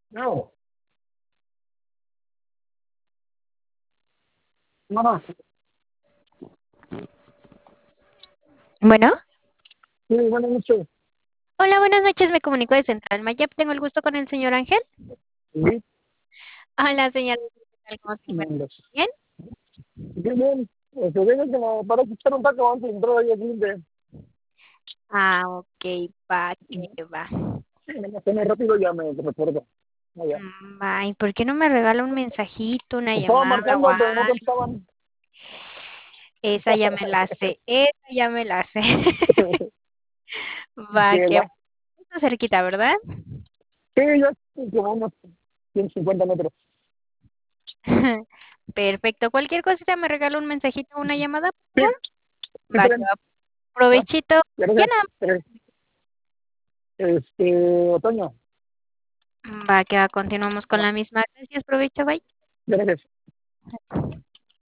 No, no, sí, Bueno, buenas noches. hola, buenas noches, me comunico de Central Mayap. Tengo el gusto con el señor Ángel. Sí, Hola, señor. ¿Qué tal? ¿Cómo se encuentra? no, ¿Bien? bien, bien. Vengo como para escuchar un taco antes de entrar ahí al cliente. Ah, ok, va, que va. Me rápido ya me recuerdo. Ah, ya. Va, ¿y por qué no me regala un mensajito, una Estaba llamada o marcando, pero no algo? captaban. Esa ya me la sé, esa ya me la sé. Va, Que que va. va. Está cerquita, ¿verdad? Sí, ya como unos 150 metros. Perfecto. Cualquier cosita me regala un mensajito o una llamada, por Sí, favor. sí, Va, que tren. va. Va, Provechito. Ya gracias. nada. Otoño, Va, que va. Continuamos con va, la misma. Gracias, provecho, bye. gracias.